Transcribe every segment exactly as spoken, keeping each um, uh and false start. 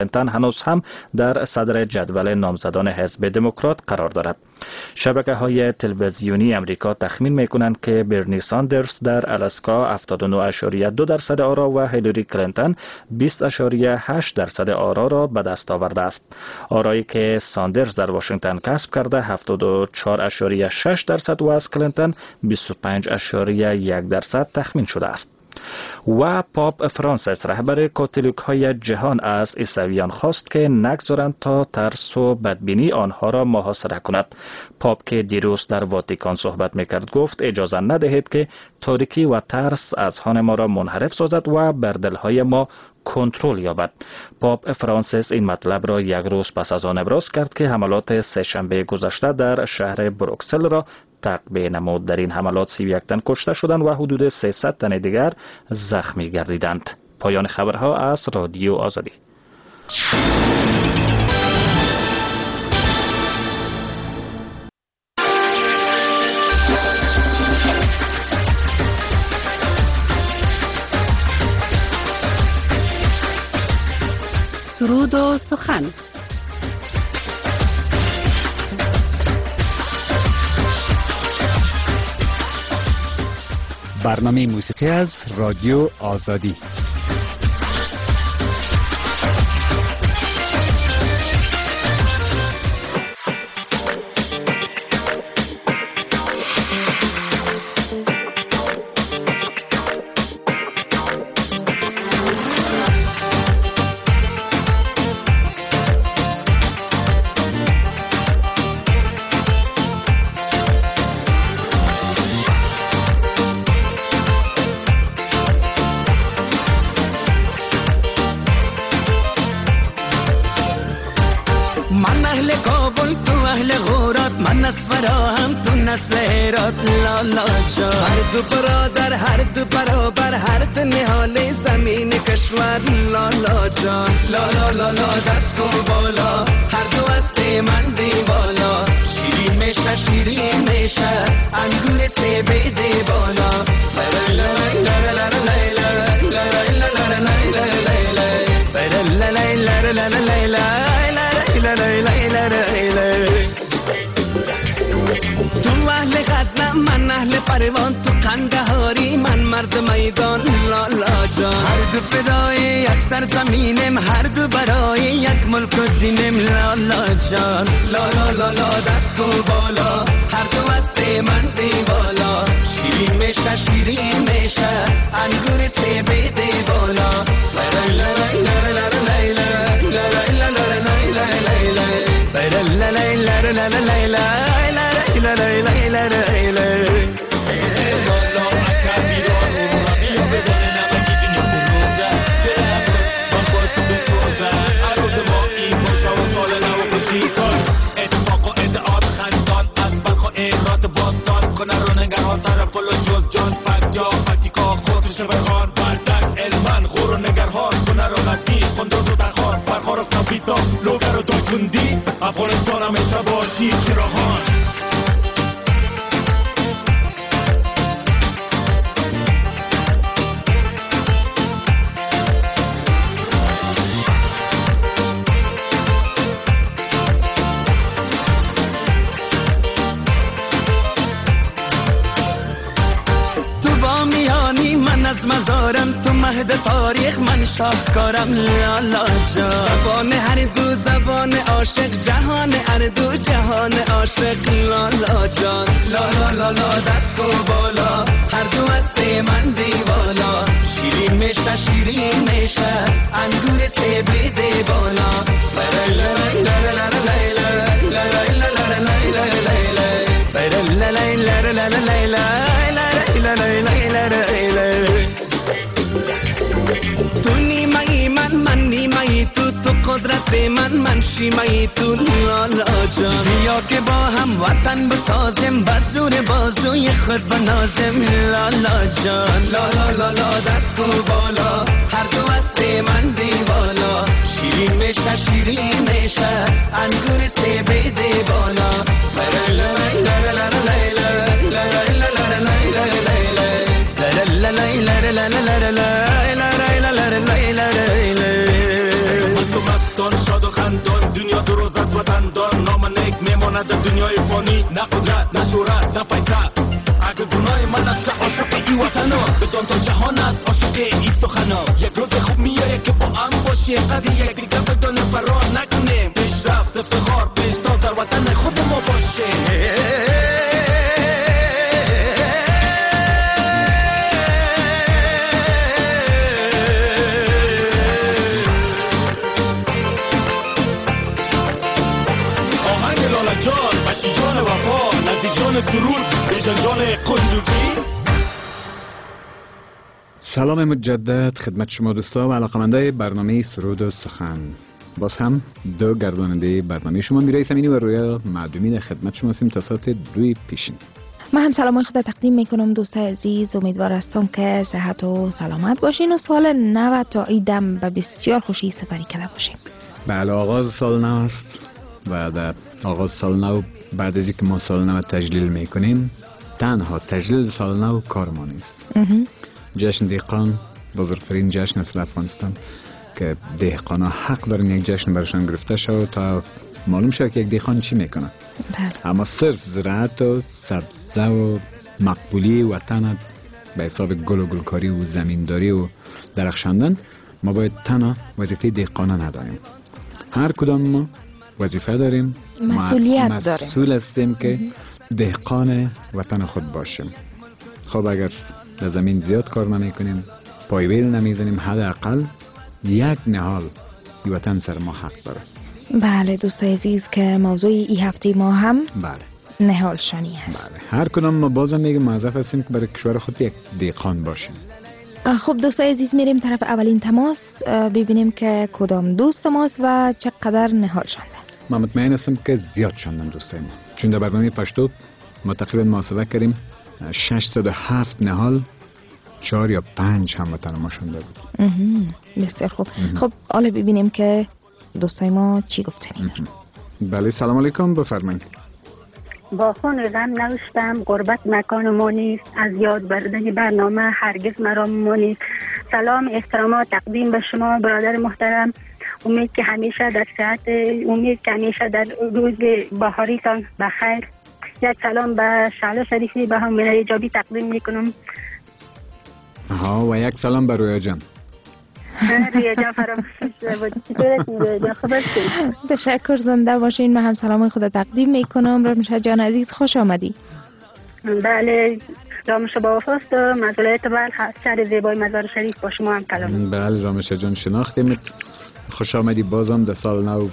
کلینتون هنوز هم در صدر جدول نامزدان حزب دموکرات قرار دارد. شبکه های تلویزیونی امریکا تخمین می کنند که برنی ساندرز در الاسکا هفتاد و نه ممیز دو درصد آرا و هیلاری کلینتون بیست ممیز هشت درصد آرا را به دست آورده است. آرایی که ساندرز در واشنگتن کسب کرده هفتاد و چهار ممیز شش درصد و از کلینتون بیست و پنج ممیز یک درصد تخمین شده است. و پاپ فرانسیس رهبر کاتولیک های جهان از عیسویان خواست که نگذارند تا ترس و بدبینی آنها را محاصره کند. پاپ که دیروز در واتیکان صحبت میکرد گفت اجازه ندهید که تاریکی و ترس اذهان ما را منحرف سازد و بر دلهای ما کنترل یابد. پاپ فرانسیس این مطلب را یک روز پس از آن ابراز کرد که حملات سه‌شنبه گذشته در شهر بروکسل را تعقیب نمود. در این حملات سی و یک تن کشته شدند و حدود سیصد تن دیگر زخمی گردیدند. پایان خبرها از رادیو آزادی. سرود و سخن. برنامه موسیقی از رادیو آزادی. نه در دنیای فانی، نه قدرت، نه شهرت، نه پیسه. اگر گناه من است عاشق ای وطنا، بدان تا جهان است عاشق ای سخنا. یک روز خوب میآید که با هم باشیم، قدر یک دیگر بدان فرار نکنیم. پیشرفت افتخار پیشتاز در وطن خود ما باشیم. سلام مجدد خدمت شما دوستا و علاقمندای برنامه سرود و سخن. باز هم دو گرداننده برنامه شما میرئیس امینی و رویا معدومین خدمت شما هستیم تا ساعت دوی پیشین. من هم سلام خدا تقدیم میکنم دوستای عزیز، امیدوار هستم که صحت و سلامت باشین و سال نو تا عیدم به بسیار خوشی سپری کرده باشین. بله، آغاز سال نو است و در آغاز سال نو بعد از اینکه ما سال نو تجلیل میکنیم، تنها تجلیل سال نو کار ما نیست. جشن دهقان بزرگترین جشن است در افغانستان که دهقانا حق دارن یک جشن برشان گرفته شود تا معلوم شود که یک دهقان چی میکنه. بله. اما صرف زراعت و سبزه و مقبولی وطن به حساب گل و گلکاری و زمینداری و درخشاندن ما باید تنها وظیفه دهقانا نداریم. هر کدام ما وظیفه داریم، مسئولیت مسئول داریم، مسئول هستیم که دهقان وطن خود باشیم. خب اگر در زمین زیاد کار نمی کنیم، پایویل نمیزنیم، حداقل یک نهال این وطن سر ما حق داره. بله دوستای عزیز که موضوع این هفته ما هم بله نهال شانی هست. بله هر کدام ما بازم میگم موظف هستیم که برای کشور خود یک دهقان باشیم. خب دوستای عزیز میریم طرف اولین تماس ببینیم که کدام دوست ماست و چقدر نهال شانده. من مطمئن هستم که زیاد شاندن دوستای ما، چون در برنامه پشتو ما تقریبا محاسبه کردیم ششصد و هفت نهال چهار یا پنج هموطن ما شونده بود. بسیار خوب. خب حالا ببینیم که دوستای ما چی گفتنی. بله سلام علیکم، بفرمایید. با خون غم نوشتم غربت مکان ما نیست، از یاد بردن برنامه هرگز مرا مانید. سلام احترامات تقدیم به شما برادر محترم، امید که همیشه در صحت، امید که همیشه در روز بهاریتان بخیر. یک سلام به شعله شریفی به هم ایجابی تقدیم میکنم. ها و یک سلام به رویا جان. رویا جان فراموش بود. چطورتون رویا جان؟ خوب هستید؟ تشکر، زنده باشین. من هم سلام خدا تقدیم میکنم. رامشه جان عزیز خوش آمدی. بله رامشه با وفاست و مسئولیت بر شهر زیبای مزار شریف با شما هم کلام. بله رامشه جان شناختیم، خوش آمدی بازم در سال نو.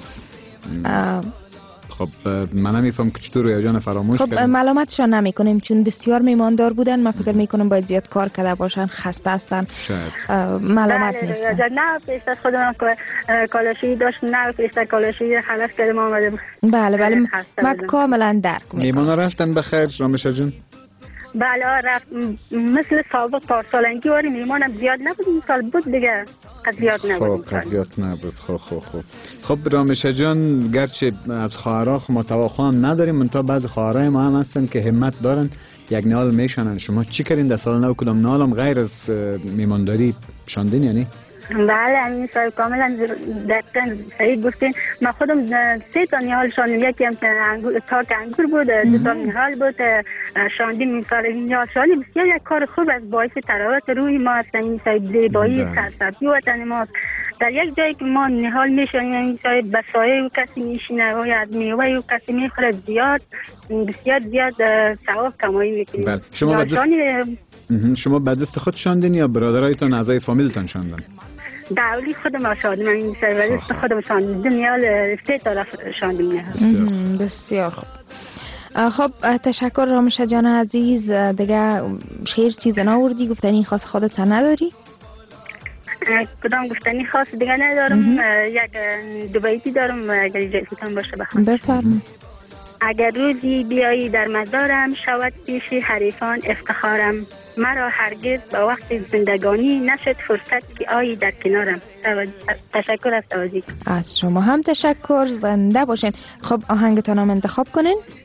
خب من نمیفهم که چطور رویا جان فراموش خب کردیم. معلوماتشان نمی کنیم چون بسیار میماندار بودن. من فکر میکنم باید زیاد کار کرده باشن، خسته هستن، معلومات بله نیستن. بله نه پیشتر خودم کالاشی داشت، نه پیشتر کالاشی خلاص کردم آمدم. بله بله من کاملا درک میکنم. میمانا رفتن بخیر رامشه جان؟ بله رفت مثل سابق پارسالنگی واری میمانم زیاد نبود، این سال بود دیگه زیاد نبود. خب زیاد نبود. خب خب خب خب رامشه جان، گرچه از خواهرها ما توقع هم نداریم، منتها بعض خواهرای ما هم هستن که همت دارن یک نهال میشانن. شما چی کردین در سال نو؟ کدام نهال هم غیر از میمانداری شاندین یعنی؟ بله همین سال کاملا دقیقا صحیح گفتین. من خودم سه تا نهال شاندیم، یکی هم انگور تاک انگور بود، دو تا نهال بود شاندیم. این سال نهال شانی بسیار یک کار خوب از باعث تراوت روی ما است. این سال زیبایی سرسبزی وطن ما در یک جایی که ما نهال میشانیم، این سال به سایه و کسی میشینه و از میوه و کسی میخوره، زیاد بسیار زیاد ثواب کمایی میکنیم. بله شما شما به دست خود شاندین یا برادرایتان اعضای فامیلتان شاندن؟ دولی خودم شاندیم. من این سر ولی خودم شاندیم دنیال سه طرف شاندیم. بسیار خوب. خب تشکر رامشه جان عزیز. دیگه شعر چیز ناوردی گفتنی خاص خودت نداری؟ کدام گفتنی خاص دیگه ندارم. یک دو بیتی دارم اگر اجازهتون باشه بخونم. بفرمایید. اگر روزی بیایی در مزارم، شود پیش حریفان افتخارم. مرا هرگز با وقت زندگانی نشد فرصت که آیی در کنارم. تشکر از توجه. از شما هم تشکر، زنده باشین. خب آهنگتان هم انتخاب کنین.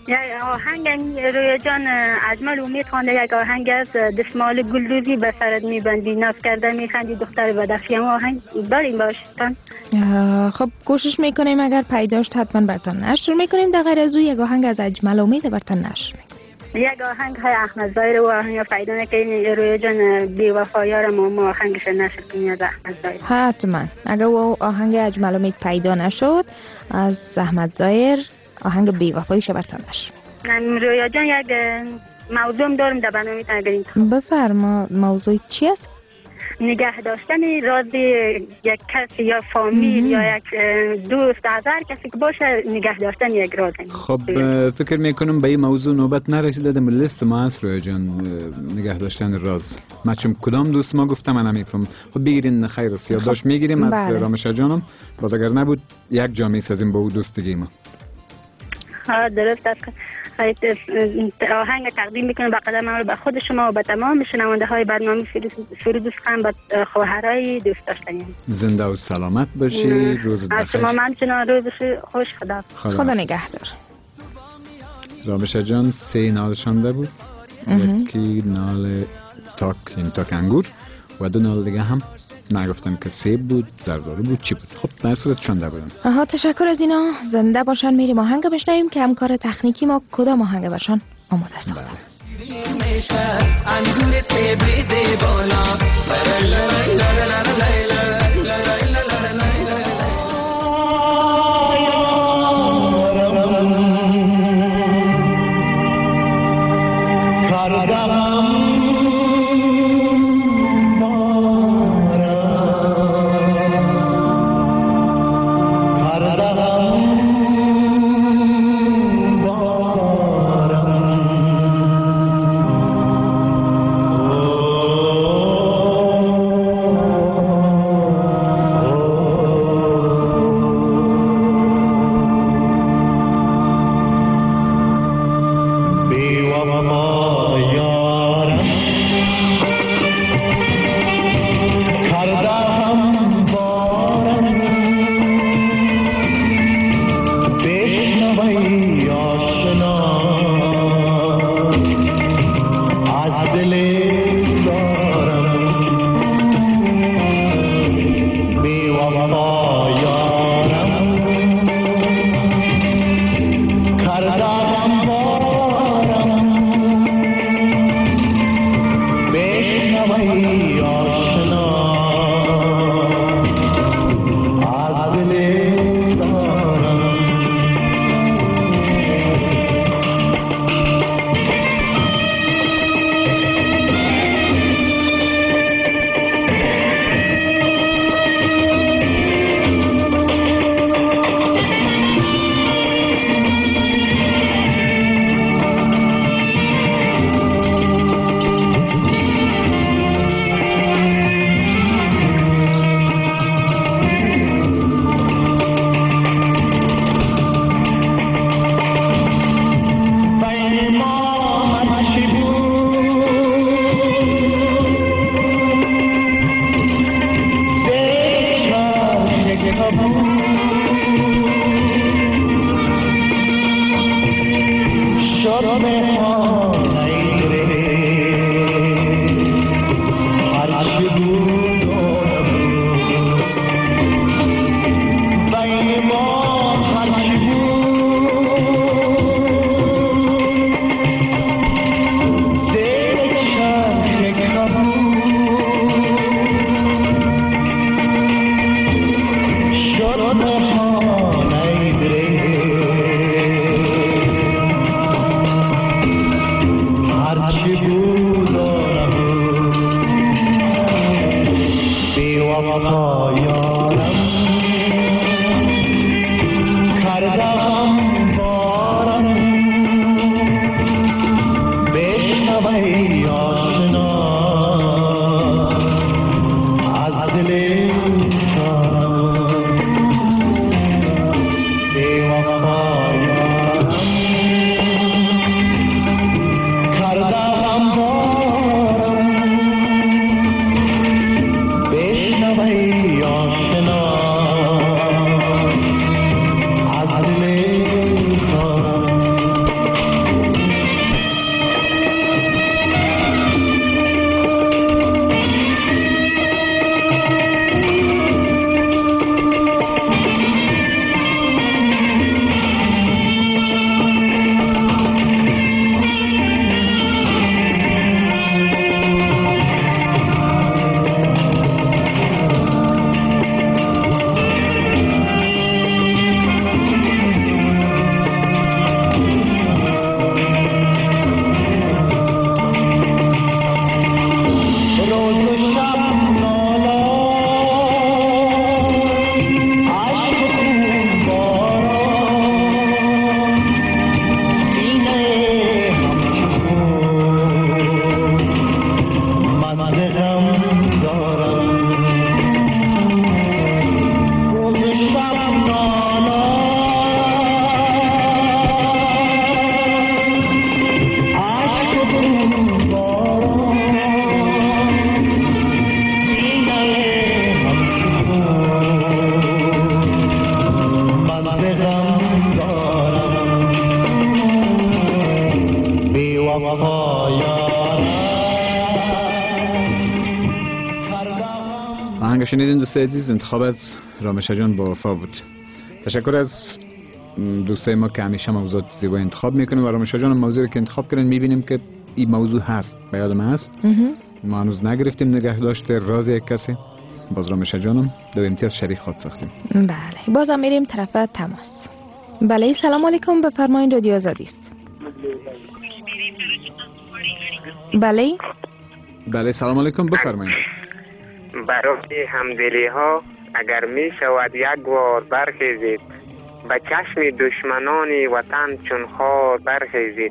یک آهنگ رویا جان اجمل امید خوانده، یک آهنگ از دستمال گلدوزی به سرت میبندی ناز کرده میخندی دختر بدخشی. هم آهنگ داریم باشتن. خب کوشش میکنیم اگر پیداشت حتما برتان نشر میکنیم. در غیر از او یک آهنگ از اجمل امید برتان نشر میکنیم. یک آهنگ های احمد ظاهر و آهنگ پیدا نکنیم رویا جان بی وفایارم و ما آهنگش نشر کنیم از احمد ظاهر. حتما اگر او آهنگ اجمل امید پیدا نشد از احمد ظاهر آهنگ بی وفایش برتان نشر. رویا جان یک موضوع دارم در برنامه تنگرین. بفرما. موضوع چی است؟ نگه داشتن راز یک کسی یا فامیل یا یک دوست از هر کسی که باشه، نگه داشتن یک راز. خب فکر میکنم به این موضوع نوبت نرسیده. در لیست ما هست رویا جان نگه داشتن راز. ما چون کدام دوست ما گفتم من نمیفهم. خب بگیرین خیر است یادداشت میگیریم از بله. رامشا جانم. باز اگر نبود یک جا میسازیم با او دوستگی ما. ها درست است. آهنگ تقدیم میکنم به قدم اول به خود شما و به تمام شنونده های برنامه فرود سخن به خواهرای دوست داشتنی. زنده و سلامت باشی. روزت بخیر. از شما همچنان روز خوش. خدا خدا, خدا نگهدار. رامشا جان سه نال شانده بود. یکی نال تاک این تاک انگور و دو نال دیگه هم نگفتم که سیب بود، زردالو بود، چی بود. خب در صورت شانده بودن. آها تشکر از اینا. زنده باشن. میریم آهنگ بشنویم که همکار تکنیکی ما کدام آهنگ باشن آماده ساختن. انگور سیب ده بالا شنیدین دوست عزیز، انتخاب از رامشه جان با وفا بود. تشکر از دوستای ما که همیشه موضوعات زیبا انتخاب میکنیم و رامشه جان موضوعی که انتخاب کردن میبینیم که این موضوع هست، به یادم هست. ما هنوز نگرفتیم نگه داشته راز یک کسی. باز رامشه جانم دو امتیاز شریک خود ساختیم. بله، بازم میریم طرف تماس. بله، سلام علیکم، بفرمایید، رادیو آزادی است. بله بله سلام علیکم، بفرمایید. برای همدلی ها اگر می شود یک بار برخیزید، به چشم دشمنان وطن چون خار برخیزید.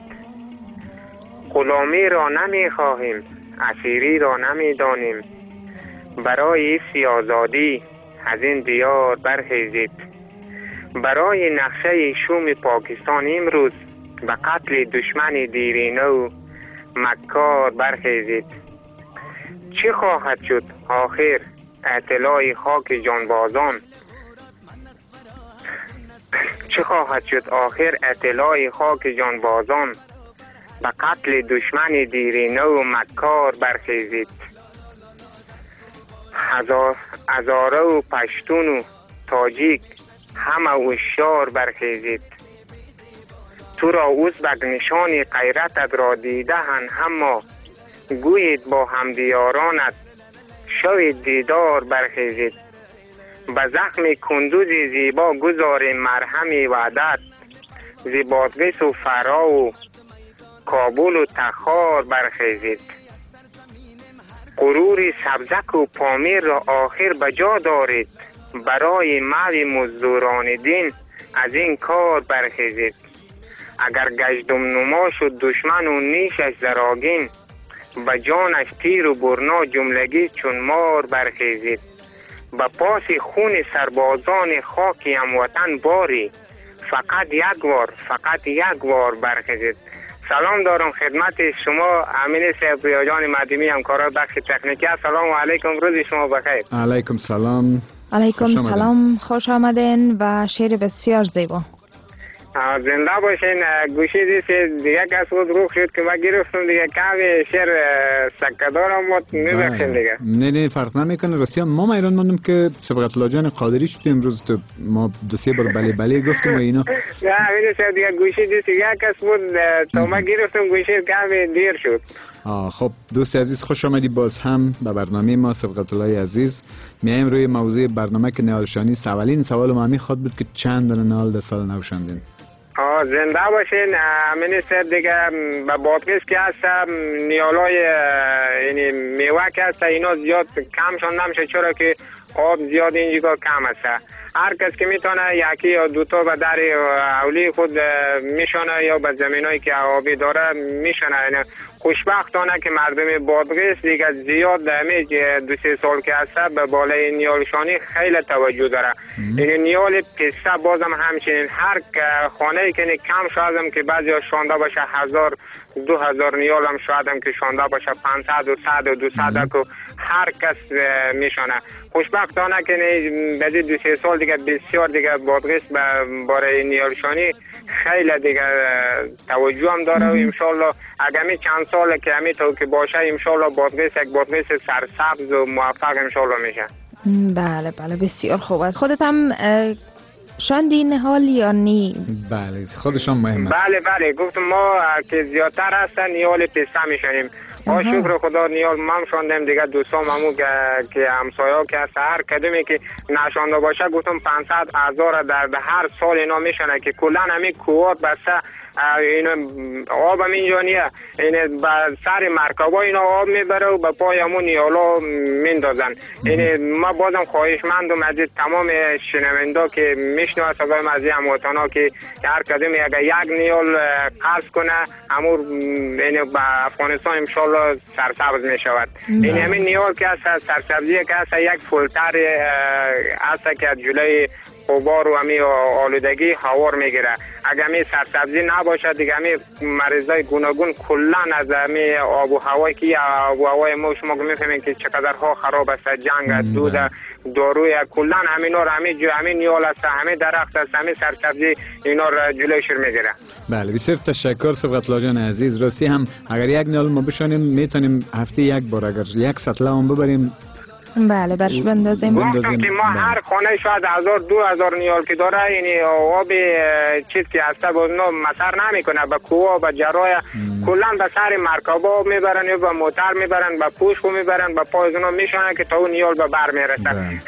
غلامی را نمی خواهیم، اسیری را نمی دانیم، برای سی آزادی از این دیار برخیزید. برای نقشه شوم پاکستان امروز به قتل دشمن دیرینه و مکار برخیزید. چه خواهد شد آخر اطلاع خاک جانبازان؟ چه خواهد شد آخر اطلاع خاک جانبازان؟ به قتل دشمن دیرینه و مکار برخیزید. هزار هزاره و پشتون و تاجیک همه هوشیار برخیزید. تو را ازبک نشان غیرتت را دیده‌اند، اما گویید با همدیارانت شوید دیدار برخیزید. به زخم کندوز زیبا گذار مرهم وعدت، ز بادغیس و فرا و کابل و تخار برخیزید. غرور سبزک و پامیر را آخر بجا دارید، برای مال مزدوران دین از این کار برخیزید. اگر گشتم نما شد دشمن و نیشش زراگین، به جانش تیر و برنا جملگی چون مار برخیزید. به پاس خون سربازان خاکی هموطن باری، فقط یک بار فقط یک بار برخیزید. سلام دارم خدمت شما امین صاحب ریاجان مدیمی، همکاران بخش تکنیکی. السلام علیکم، روز شما بخیر. علیکم سلام. علیکم سلام، خوش آمدین و شعر بسیار زیبا. زنده باشین. گوشی دیست دیگه کس بود روخ شد که ما گرفتم دیگه کمی شعر سکه دارم بود میبخشین دیگه. نه نه فرق نمیکنه. راستی ما ایران ماندم که سبقت الله جان قادری شد امروز، تو ما دو سه بار بله بله گفتم و اینا. نه امین صاحب دیگه گوشی دیست دیگه کس بود تا ما گرفتم گوشی کمی دیر شد. آه خب دوست عزیز، خوش آمدی باز هم به برنامه ما سبقت الله عزیز. میایم روی موضوع برنامه که نهالشانی. اولین سوال ما همین خود بود که چند دانه نهال در سال نو شاندین؟ آه زنده باشین. امین صاحب دیگه به بادغیس که هست نیالای یعنی میوه که هست اینا زیاد کم شانده میشه، چرا که آب زیاد اینجا کم هست. هر کس که میتونه یکی یا دوتا به در اولی خود میشانه یا به زمینایی که آبی داره میشانه. یعنی خوشبختانه که مردم بادغیس دیگه زیاد همی دو سه سال که هست به بالای نیالشانی خیلی توجه داره. یعنی نیال پسته بازم همچنین هر خانه که کم شاید که بعضی شانده باشه هزار دو هزار نیال هم شاید هم که شانده باشه پانصد و صد و دوصد که هر کس میشانه. خوشبختانه که بعد دو سه سال دیگه بسیار دیگه بادغیس برای نیالشانی خیلی دیگه توجه هم داره و انشالله اگر می چند سال که همی تو که باشه انشالله بادغیس یک بادغیس سرسبز و موفق انشالله میشه. بله بله بسیار خوب است. خودت هم شاندی نهال یا نی؟ بله خودشان مهم است. بله بله گفتم ما که زیادتر هستن نیال پسته میشنیم. با شکر خدا نیال مام شاندم دیگه دوستام همو که همسایا که هست هر کدومی که نشانده باشه گفتم پانصد هزار در هر سال اینا میشنه که کلا همین کوات بسته اینا آب هم اینجا نیه. این به سر مرکبا اینا آب میبره و به پای همون نیالا میندازن. این ما بازم خواهشمندم از تمام شنوندا که میشنوه صدای از هموطنا که هر کدومی اگر یک نیال قصد کنه امور این به افغانستان انشالله سرسبز میشود. این همین نیال که هست سرسبزی که هست یک فولتر هست که از جلوی غبار و همی آلودگی هوار میگیره. اگر همی سرسبزی نباشه دیگه همی مریضای گوناگون کلا از همی آب و هوایی که آب و هوای ما شما میفهمین که چقدر ها خراب است، جنگ دود داروی کلا همینا رو همی جو همی نیال است، همی درخت است، همی سرسبزی اینا رو جلویش میگیره. بله بسیار تشکر سبقت الله جان عزیز. راستی هم اگر یک نیال ما بشانیم میتونیم هفته یک بار اگر یک سطل هم ببریم بله برش بندازیم. گفتم که ما هر خانه شاید هزار دو هزار نیال که داره یعنی آب چیز که هسته با اونا مصر نمیکنه به کوه به جرای کلا به سر مرکبا میبرن یا به موتر میبرن به پوش خو میبرن به پای اونا میشونن که تا اون نیال به بر میرسن.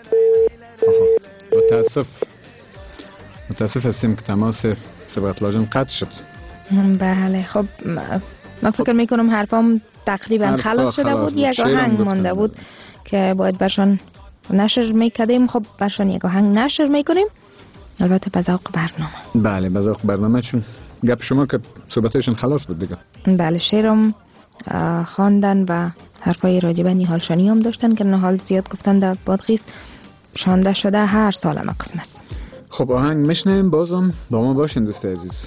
متاسف متاسف هستیم که تماس سبقت لاجن قطع شد. بله خب من فکر میکنم حرفام تقریبا خلاص شده بود. یک آهنگ مانده بود که باید برشان نشر میکردیم. خب برشان یک آهنگ نشر میکنیم البته به ذوق برنامه. بله به ذوق برنامه چون گپ شما که صحبتشون خلاص بود دیگه. بله شعرم خواندن و حرفای راجبه نیهال شانی هم داشتن که نهال زیاد گفتن در بادغیس شانده شده هر سال هم قسمت. خب آهنگ میشنیم بازم با ما باشین دوست عزیز.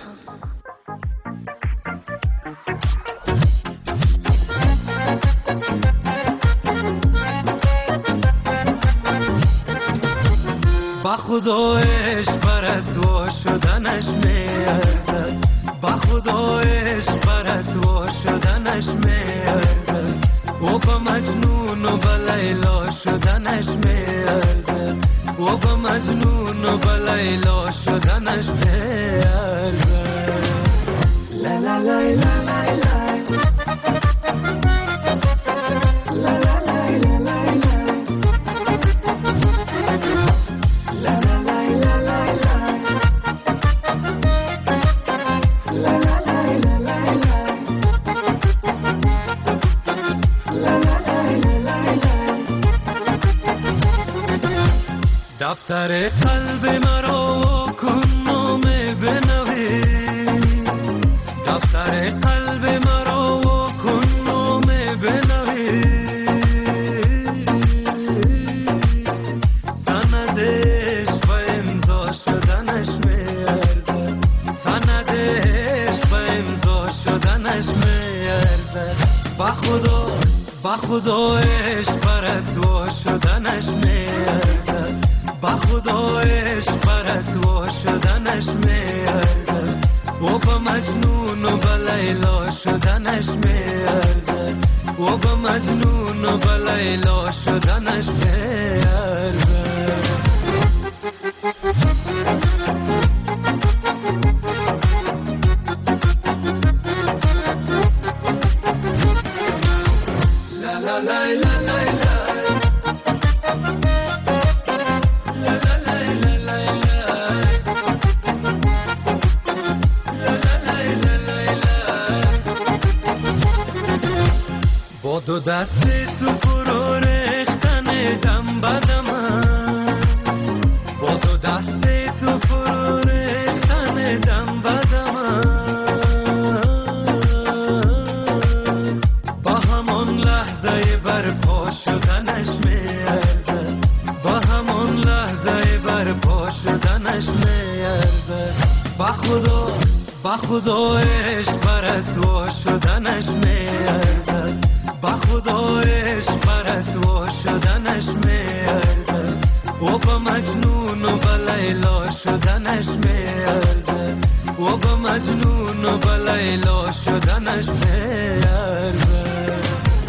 با خدا عشق بر رسوا شدنش میارزد، با خدا عشق بر رسوا شدنش میارزد، او با مجنون و با لیلا شدنش میارزد، او با مجنون و با لیلا شدنش میارزد. لا لا لا لا لا لا دفتر قلب مرا کن نام بنویس، دفتر قلب مرا کن نام بنویس، سندش و امضا شدنش میارزد، سندش و امضا شدنش میارزد، با خدا با خدا عشق بر رسوا شدنش میارزد، با خدا عشق بر رسوا شدنش میارزد، او با مجنون و با لیلا شدنش میارزد، او با مجنون و با لیلا شدنش میارزد. لا لا لا لا لا دو دست تو فرو ریختن دم بدمم، با دو دست تو فرو ریختن دم بدمم، با همان لحظه برپا شدنش میارزد، با همان لحظه برپا شدنش میارزد، با خدا با خدا عشق بر رسوا شدنش میارزد، با خدا عشق بر رسوا شدنش میارزد، او با مجنون و با لیلا شدنش میارزد، او با مجنون و با لیلا شدنش میارزد.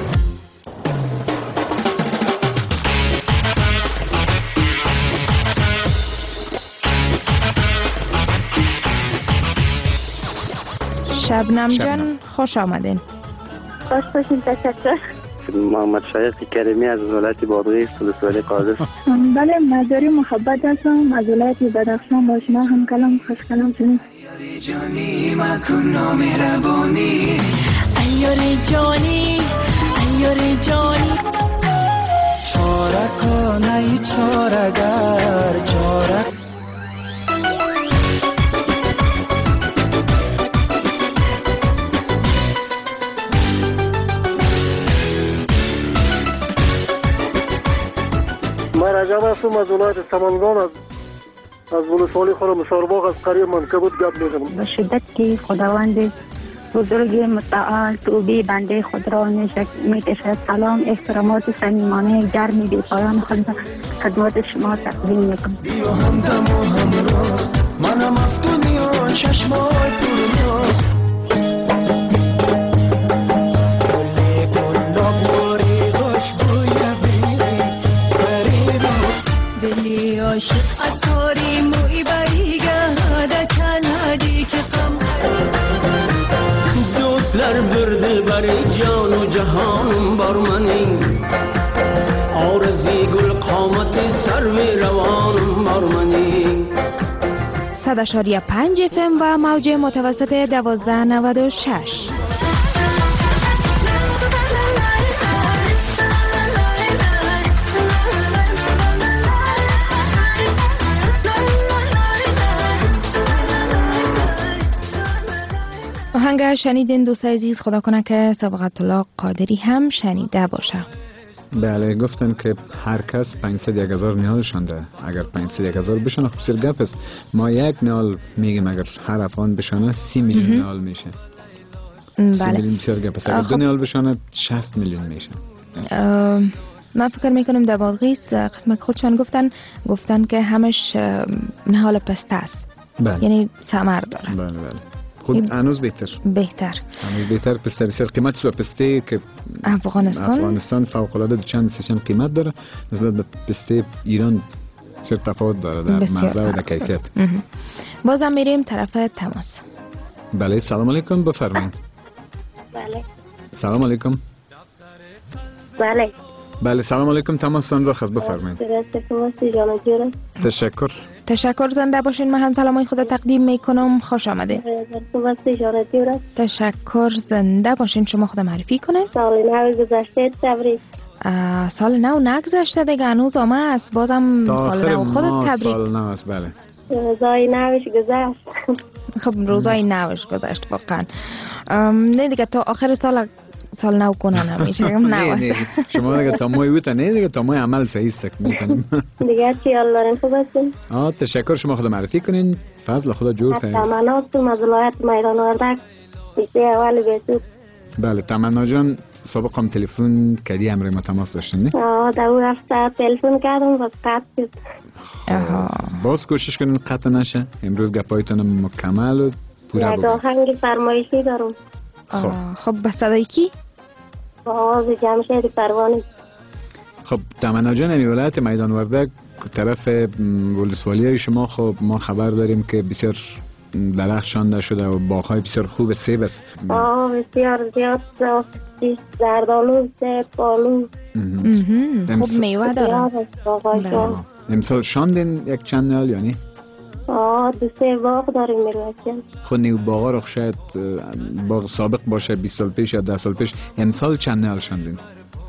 شبنم جان خوش آمدین. خوش باشین. تشکر. محمد شایق کریمی از ولایت بادغیس ولسوالی قادس. بله مزاری محبت هستم از ولایت بدخشان. با شما هم کلام خوش کلام شدیم. جانی مکن نامهربانی، ایار جانی ایار جانی، چاره کنه چاره‌گر چاره. من رجب هستم از ولایت سمنگان، از از ولسوالی خورم سارباغ از قریه منکبوت گپ میزنم. به شدت که خداوند بزرگ متعال توبه بنده خود را میکشد. سلام احترامات صمیمانه گرمی بی پایان خود خدمت شما تقدیم میکنم. بیا همدم و همراست منم افتونی و چشمای پرناست، گلی گلاب باری خوش بوی بیری، جان و جهان بر منی آرزی گل قامت سرو روان بر منی. صد اشاریه پنج اف ام و موج متوسط دوازده نود و شش. آهنگ شنیدین دوست عزیز، خدا کنه که سبقت الله قادری هم شنیده باشه. بله گفتن که هر کس پانصد یک هزار نیال شانده. اگر پانصد یک هزار بشنه خب سر گپ است. ما یک نیال میگیم اگر هر افغان بشنه سی میلیون نیال میشه. بله. سی میلیون بسیار گپ است. اگر خب. دو نیال بشنه شصت میلیون میشه. من فکر میکنم در بادغیس قسم خودشان گفتن گفتن که همش نهال پسته است. بله. یعنی ثمر داره. بله بله. خود هنوز بهتر. بهتر. هنوز بهتر. پسته بسیار قیمت سو پسته که افغانستان افغانستان فوق العاده چند سه چند قیمت داره. نسبت به پسته ایران بسیار تفاوت داره در مزه و در کیفیت. بازم میریم طرف تماس. بله سلام علیکم بفرمایید. بله. سلام علیکم. بله. بله سلام علیکم تماستان را خواست بفرمایید. تشکر. تشکر زنده باشین. من هم سلامای خود تقدیم میکنم. خوش آمده. تشکر زنده باشین. شما خود معرفی کنین. سال نو گذشته تبریک. سال نو نگذشته دیگه هنوز آمه است. بازم سال نو خودت تبریک. سال نو است بله. روزای نوش گذشت. خب روزای نوش گذشت واقعا. نه دیگه تا آخر سال سال نو کنن همیشه هم نه نه شما دیگه تا مای ویتا نه دیگه تا مای عمل صحیح است میتونیم دیگه چی الله خوب هستین. آه تشکر. شما خود معرفی کنین. فضل خدا جور کنین. تمنا تو مزلایت میدان وردک بیسته اول بیسود. بله تمنا جان سابق هم تلفن کدی امر ما تماس داشتین نه؟ آه در اون هفته تلفن کردم بس قطع شد. باز کوشش کنین قطع نشه. امروز گپایتون مکمل و پورا بود. یک آهنگ فرمایشی دارم. خب به صدای کی؟ آواز جمشید پروانی. خب تمنا جان این ولایت میدان وردک طرف ولسوالی شما خب ما خبر داریم که بسیار درخت شانده شده و باغ‌های بسیار خوب سیب است. آه بسیار زیاد زردآلو، سیب، آلو. خوب میوه داره. امسال شاندین یک چند نال یعنی؟ آه دو سه باغ داریم میروکن. خود نیو باغا رو شاید باغ سابق باشه بیست سال پیش یا ده سال پیش. امسال چند نال شاندین؟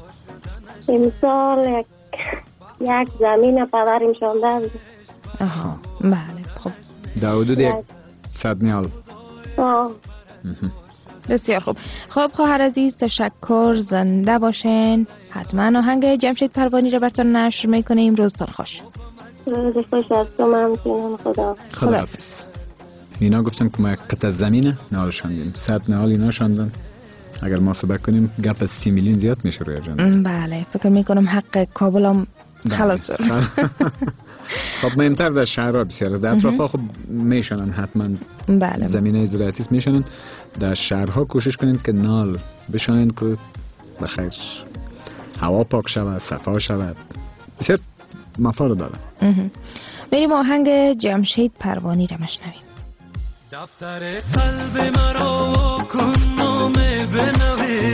امسال یک یک زمین پدریم شانده بود. آها بله خب در حدود یک صد نیال. آه بسیار خوب. خب خواهر عزیز تشکر زنده باشین. حتما آهنگ جمشید پروانی رو براتون نشر میکنیم. روزتان خوش. روز خوش از تو ممنونم. خدا خداحافظ. اینا گفتن که ما یک قطعه زمینه نهال شاندیم. صد نهال اینا شاندن. اگر ما محاسبه کنیم گپ از سی میلیون زیاد میشه روی جان. بله فکر میکنم حق کابل هم خلاص شد. خب مهمتر در شهرها بسیار در اطرافا خب میشنن حتما. بله زمینه زراعتی میشنن. در شهرها کوشش کنین که نال بشنن که بخیر هوا پاک شود، صفا شود. بسیار مفاد داره. بریم آهنگ جمشید پروانی رو مشنویم. دفتر قلب مرا کن نام بنوی،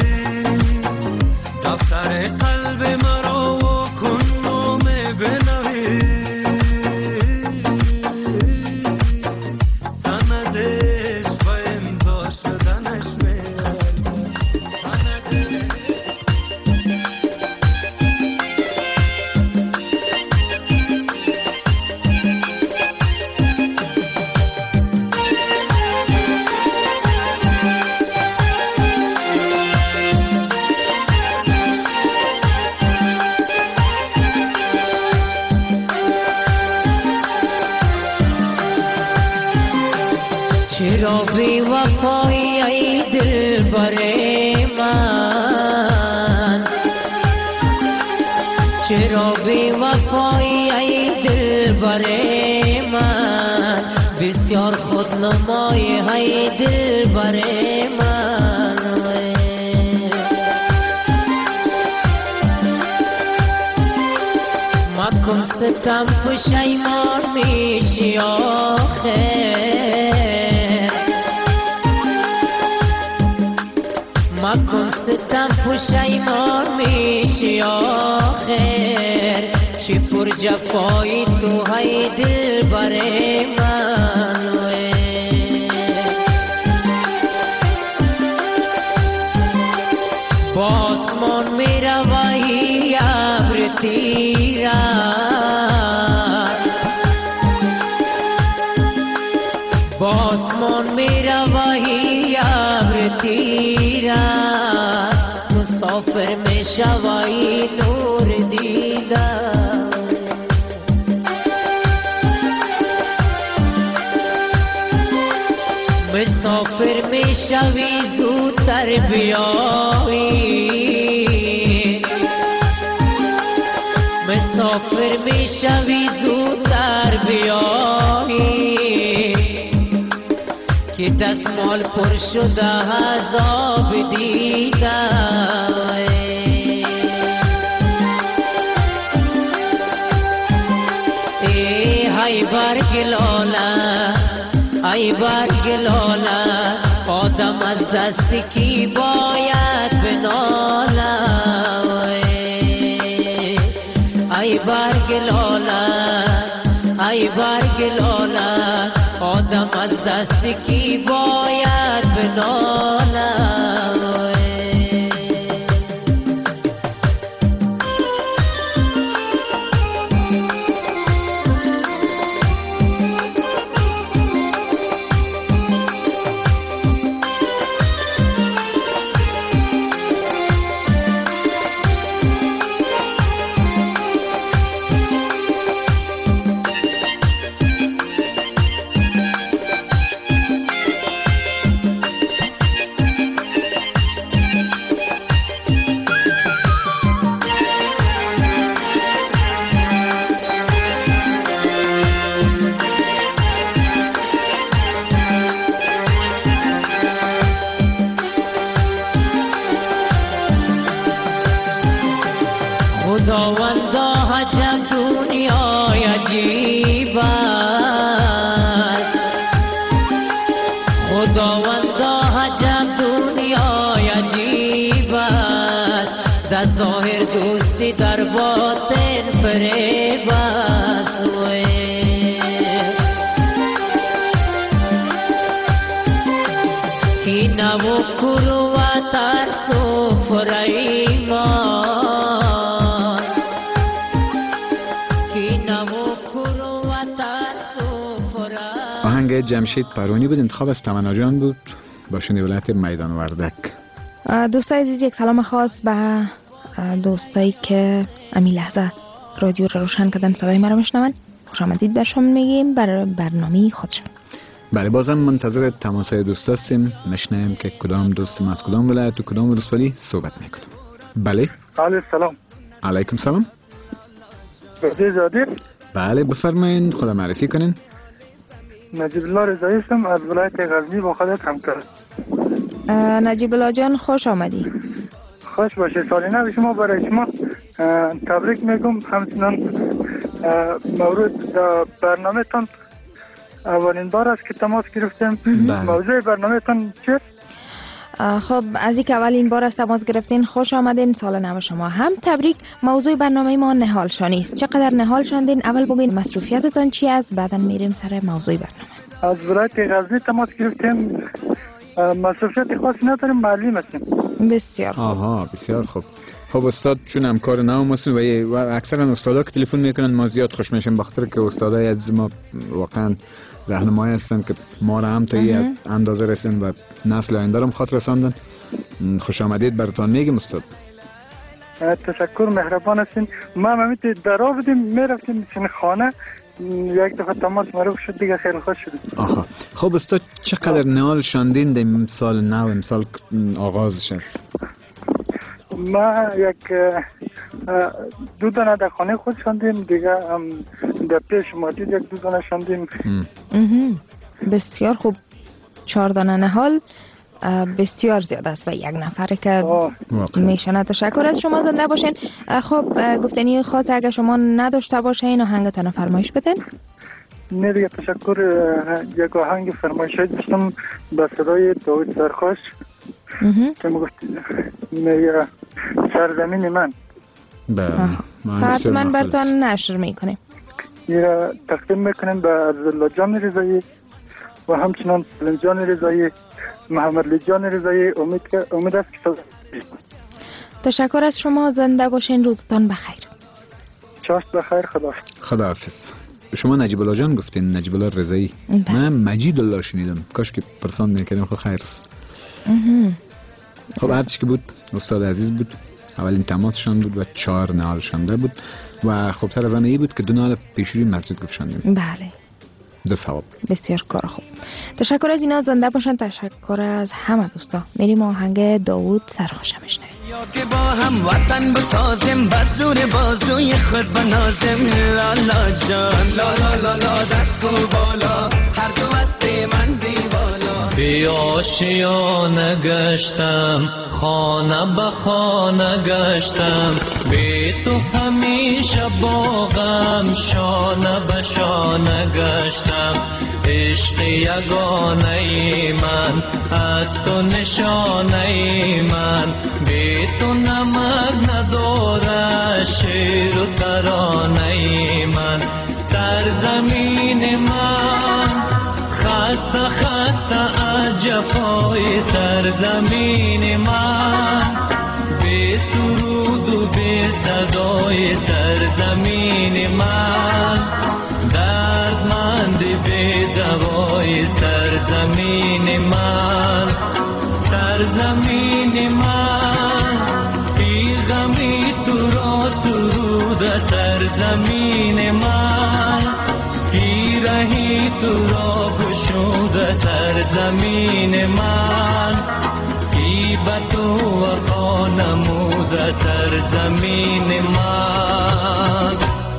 دفتر قلب مرا کن نام بنوی، سندش و امضا شدنش چرا بی وفایی ای دل بره من، چرا بی وفایی ای دل بره من، بسیار خودنمایی ای دل بره من، مکن ستم پشیمان میشی آخر، مکن پشیمان میشی آخر چی پر جفایی تو های دل بره منوه با آسمان میروی ابر تیرم با آسمان میروی ابر تیرم مسافر میشوی نور دیدم مسافر میشوی زودتر بیایی مسافر میشوی زودتر بیایی که دستمال پر شده از آب دیدم ای های برگ لاله ای برگ لاله آدم از دستی کی باید بناله ای برگ لاله ای برگ لاله آدم از دستی کی باید بناله خداوندا عجب دنیای عجیب است خداوندا عجب دنیای عجیب است در ظاهر دوستی در باطن فریب است کی نو کرو و ترس و فریمان آهنگ جمشید پرونی بود، انتخاب از تمنا جان بود با شنیدولت میدان وردک. دوستای عزیز یک سلام خاص به دوستایی که امی لحظه رادیو رو روشن کردن صدای ما رو میشنون. خوش آمدید بر شما میگیم بر برنامه خودشون. بله بازم منتظر تماسای دوست هستیم، میشنویم که کدام دوستم از کدام ولایت و کدام ولسوالی صحبت میکنم. بله بله سلام. علیکم سلام. بله بله بفرمایید خدا معرفی کنین. نجیب الله رضایی هستم از ولایت غزنی با خودت همکار. نجیب الله جان خوش آمدی. خوش باشه. سال نو شما برای شما تبریک میگم. همچنان مورد برنامه تان اولین بار است که تماس گرفتیم. موضوع برنامه تان چیست؟ خب از اینکه اولین بار از تماس گرفتین خوش آمدین. سال نو شما هم تبریک. موضوع برنامه ما نهال شانی است. چقدر نهال شاندین؟ اول بگین مصروفیتتان چی است، بعدا میریم سر موضوع برنامه. از ولایت غزنی تماس گرفتیم. مصروفیت خاصی نداریم، معلم هستیم. بسیار خوب. آها بسیار خوب. خب استاد چون همکار نو هستیم و اکثرا استادا که تلفن میکنن ما زیاد خوش میشیم، بخاطر که استادای از ما واقعا راهنمایی هستن که ما را هم تا یه اندازه رسن و نسل آینده رو خاطر رساندن. خوش آمدید براتون میگم استاد. تشکر، مهربان هستین. ما هم درا بودیم میرفتیم سن خانه، یک دفعه تماس معروف شد دیگه خیلی خوش شد. آها خب استاد چقدر نهال شاندین در سال نو امسال آغازش است؟ ما یک دو دانه در خانه خود شاندیم، دیگه در پیش مادید یک دو دانه شاندیم. بسیار خوب. چهار دانه نهال بسیار زیاد است به یک نفر که میشنه. تشکر از شما، زنده باشین. خب گفتنی خاص اگر شما نداشته باشین آهنگتان فرمایش بدین. نه دیگه تشکر. یک آهنگ فرمایش داشتم به صدای داوود سرخوش که میگفتید میگه سرزمین من. بله حتما براتون نشر میکنیم. این را تقدیم میکنیم به عبدالله جان رضایی و همچنان سلیم جان رضایی، محمد لی جان رضایی. امید که امید است که تشکر از شما. زنده باشین. روزتان بخیر. چاست بخیر. خداحافظ. خداحافظ. شما نجیب الله جان گفتین، نجیب الله رضایی. من مجید الله شنیدم. کاش که پرسان میکردیم. خب خیر است. خب هرچی که بود استاد عزیز بود. اولین تماسشان بود و چهار نال شانده بود و خب تر از آن ای بود که دو نال پیشوری مسجد گفتشاندیم. بله. دو ثواب. بسیار کار خوب. تشکر از اینا. زنده باشن. تشکر از همه دوستا. میریم آهنگ داوود سرخوشم بشنویم. یا که با هم وطن بسازیم، بزور بازوی خود بنازیم. لا لا جان لا لا لا لا دست کو بالا، هر دو هستی من دیوالا. بی آشیانه گشتم، خانه به خانه گشتم، بی تو همیشه باغم، شانه به شانه گشتم. عشق یگانه ای من، از تو نشانه ای من، بی تو نمک نداره شعر و ترانه ای من. سرزمین من خسته خسته از جفای سرزمین من، بی سرود و بی صدای سرزمین من، دردمند بی دوای سرزمین من. سرزمین من بی غمی تو را سرود سرزمین من، پیرهی تو را گشود سرزمین من، غیبت و وفا نمود سرزمین من.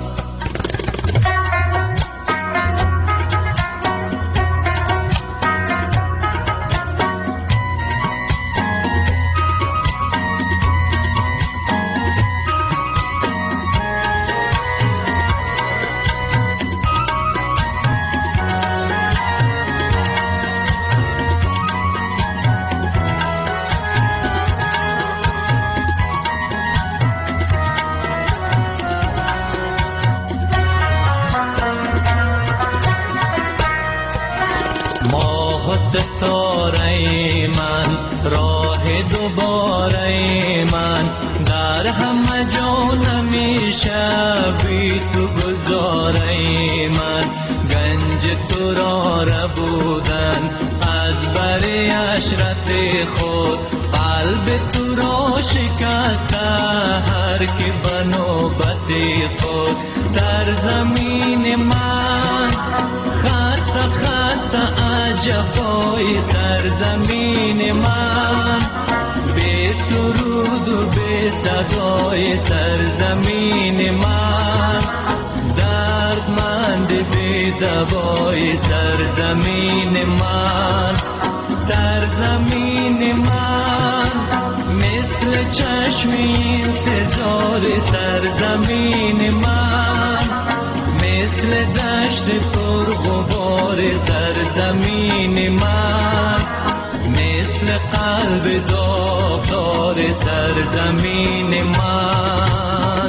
ستاره من، راه دوباره من، در همه جا نمیشه بی تو گذاره من. گنج تو را ربودن از بر عشرت خود، قلب تو را شکسته هر که به نوبت خود. سرزمین من خسته خسته از جفای سرزمین من، بی سرود و بی صدای سرزمین من، دردمند بی دوای سرزمین من. سرزمین من مثل چشمی انتظار سرزمین من، مثل دشت پرغبار سرزمین من، مثل قلب داغدار سرزمین من.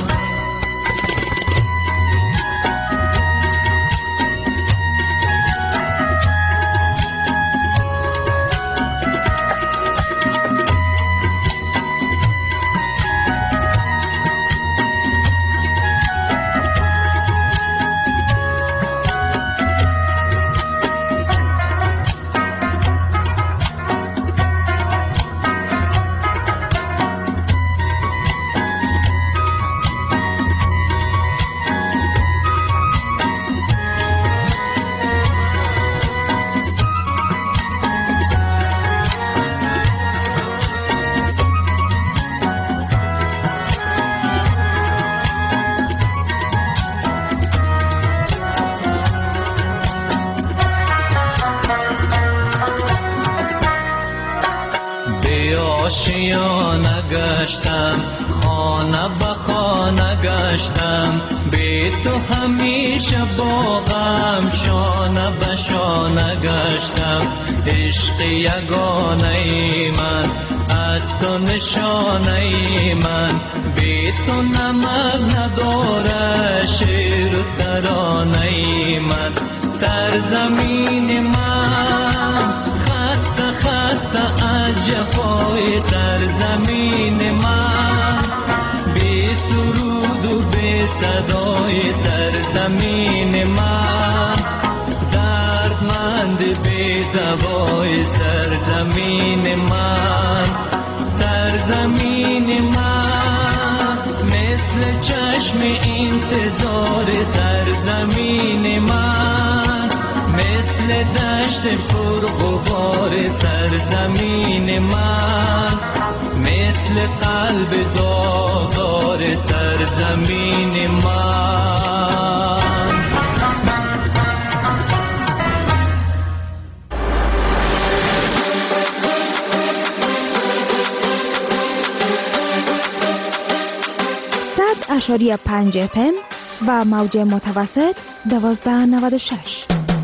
آشیانه گشتم، خانه به خانه گشتم، بی تو همیشه باغم، شانه به شانه گشتم. عشق یگانه ای من، از تو نشانه من، بی تو نمک نداره شعر و ترانه من. سرزمین من خسته خسته از جفای سرزمین من، بی سرود و بی صدای سرزمین من، دردمند بی دوای سرزمین من. سرزمین من مثل چشم انتظار سرزمین من، مثل دشت پرغبار سرزمین من، مثل قلب داغدار سرزمین من. صد اشاریه پنج اف ام و موج متوسط دوازده نود و شش.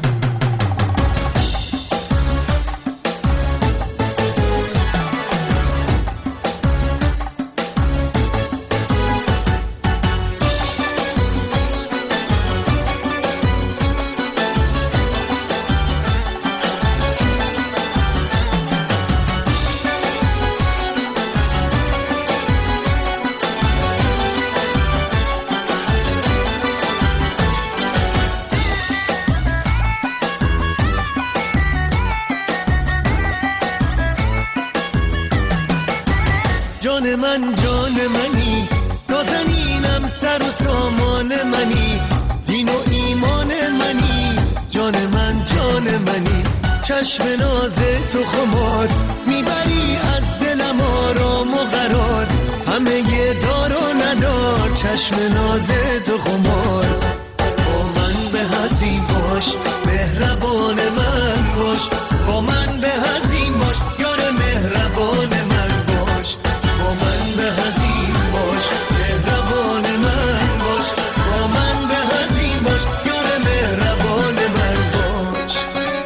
جان من جان منی، نازنینم سر و سامان منی، دین و ایمان منی. جان من جان منی، چشم ناز تو خمار، میبری از دلم آرام و قرار. همه یه دار و ندار، چشم ناز تو خمار. با من به هزین باش، مهربان من باش. با من به هزین باش، یار مهربان من باش. با من به هزین باش، مهربان من باش. با من به هزین باش، یار مهربان من باش.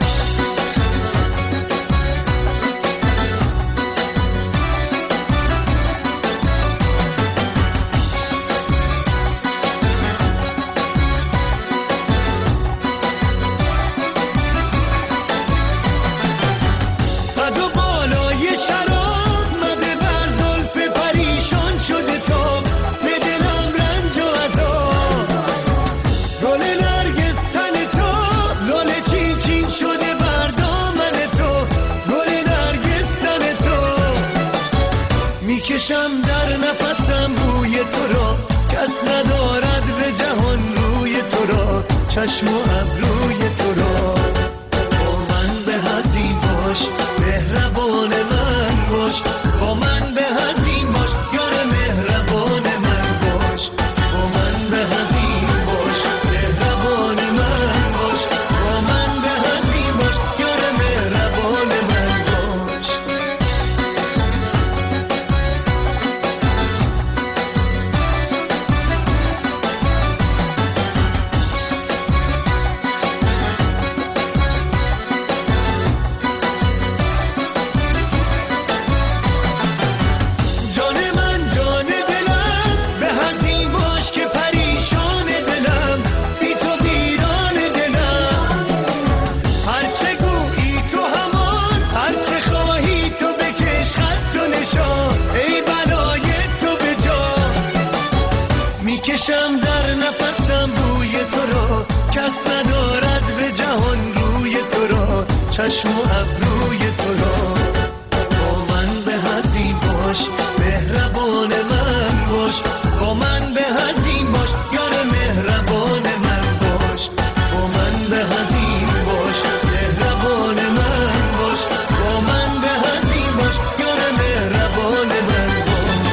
قد و بالای شراب مده بر زلف پریشان شده تا به دلم رنج و عذاب. گل نرگس تن تو، لاله چین چین شده بر دامن تو. گل نرگس تن تو، میکشم در نفسم بوی تو را. کس ندارد به جهان روی تو را، چشم و ابروی تو را. با من به هزین باش، مهربان من باش. با من به هزین باش، یار مهربان من باش. با من به هزین باش، مهربان من باش. با من به هزین باش، یار مهربان من باش. جان من جان دلم، به هزین باش که پریشان دلم. بی تو ویران دلم، هرچه گویی تو همان، هرچه خواهی تو بکش خط و نشان. ای بلای تو به جا، میکشم در نفسم بوی تو را. کس ندارد به جهان روی تو را، چشم و ابروی تو را. با من به هزین باش، مهربان من باش. با من به هزین باش، یار مهربان من باش. با من به هزین باش، مهربان من باش. با من به هزین باش، یار مهربان من باش.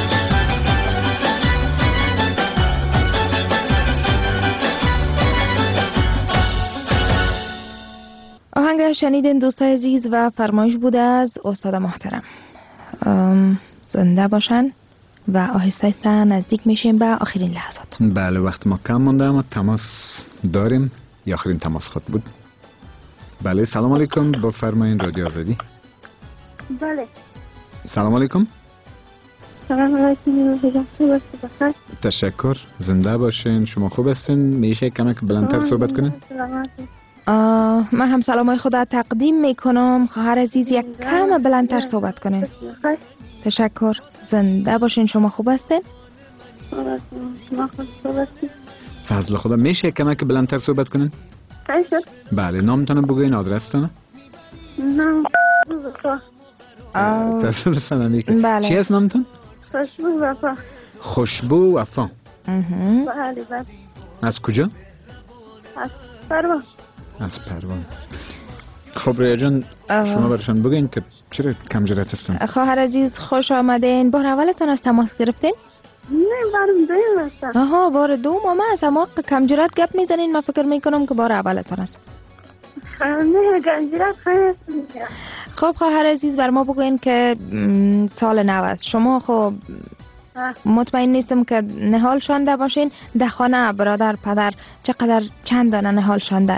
آهنگ شنیدین دوستای عزیز و فرمایش بوده از استاد محترم. ام، زنده باشن و آهسته آهسته نزدیک میشیم به آخرین لحظات. بله وقت ما کم مونده اما تماس داریم. یا آخرین تماس خود بود. بله سلام علیکم، با فرمایین رادیو آزادی. بله سلام علیکم. سلام علیکم. تشکر. زنده باشین. شما خوب هستین؟ میشه کمک بلندتر صحبت کنین؟ من هم سلامای خدا تقدیم میکنم. خواهر عزیز یک کم بلندتر صحبت کنین. تشکر. زنده باشین. شما خوب هستین؟ شما خوب هستین؟ فضل خدا میشه کمک بلندتر صحبت کنین؟ بله. نامتون بگوین، آدرستون؟ نام تصادفاً بله. چی است نامتون؟ خوشبو وفا. خوشبو وفا. بله بله. از کجا؟ از پروان. از پروان. خب ریا جان شما برشان بگین که چرا کم جرأت هستن؟ خواهر عزیز خوش آمدین. بار اولتون از تماس گرفتین؟ نه بار دوم هستم. آها بار دوم. ما از اما کم جرأت گپ میزنین. من فکر میکنم که بار اولتون است. نه کم جرأت خیلی. خب خواهر عزیز بر ما بگوین که سال نو است. شما خب مطمئن نیستم که نهال شانده باشین. ده خانه برادر پدر چقدر چند دانه نهال شاندن؟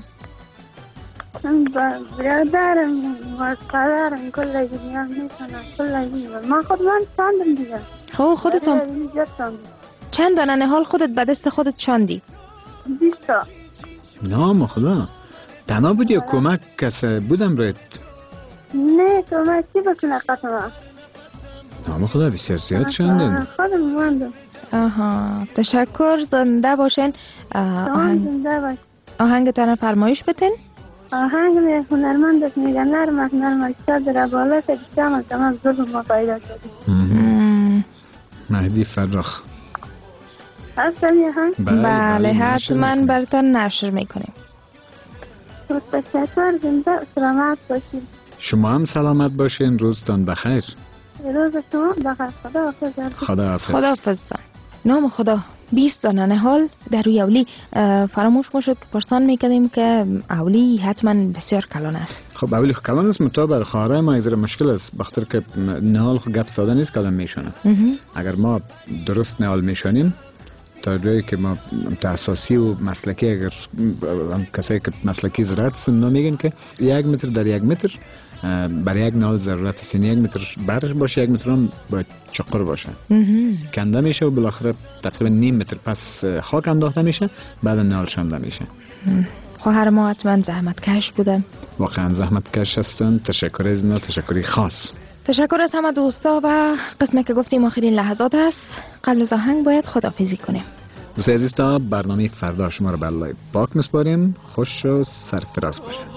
برادرم و پدرم کل دنیا میکنن کل دنیا. من خود من شاندم دیگه. خب خودتون چند دانه نهال خودت به دست خودت شاندی؟ بیست تا. نام خدا. تنها بود یا کمک کسی بودم رایت؟ نه کمک چی بکنه قطعا. نام خدا بسیار زیاد شاندن. خودم موندم. آها تشکر. زنده باشین. آهنگ آهنگتان فرمایش بتین. آهنگ هنرمند است میگن نرمک نرمک شد در بالا که تمام تمام ظلم ما پیدا شدیم. مهدی فرخ. هستم یه هم؟ بله حتما براتون نشر میکنیم. تشکر. زنده سلامت باشین. شما هم سلامت باشین. روزتان بخیر. روز شما بخیر. خدا حافظ. خدا حافظ. خدا حافظ. نام خدا. بیست دانه نهال در روی اولی. فراموش ما شد که پرسان میکردیم که اولی حتما بسیار کلان است. خب اولی خب کلان است مطابق خواهرای ما ایزر مشکل است بخاطر که نهال خب گپ ساده نیست کلان میشونه. اگر ما درست نهال میشونیم تا جایی که ما اساسی و مسلکی اگر کسایی که مسلکی زراعت سن میگن که یک متر در یک متر برای یک نهال ضرورت است. یک متر برش باشه یک متر هم باید چقر باشه. کنده میشه و بالاخره تقریبا نیم متر پس خاک انداخته میشه بعد نهال شانده میشه. خواهر ما حتما زحمت کش بودن. واقعا زحمت کش هستن. تشکر از اینا. تشکری خاص. تشکر از همه دوستا و قسمه که گفتیم آخرین لحظات است. قبل از آهنگ باید خداحافظی کنیم. دوستان عزیز تا برنامه فردا شما رو به الله پاک میسپاریم. خوش و سرفراز باشید.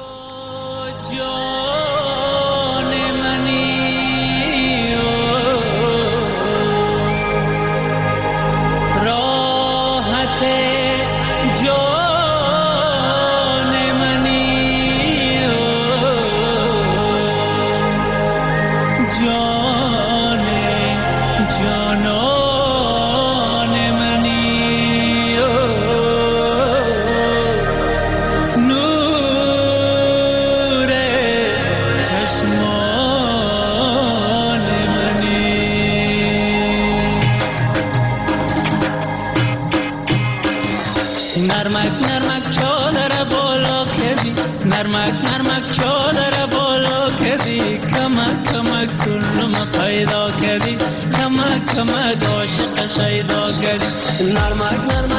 نرمک نرمک چادر بالا کردی نرمک نرمک چادر بالا کردی کمک کمک سلم پیدا کردی کمک کمک عاشق شیدا کردی نرمک نرمک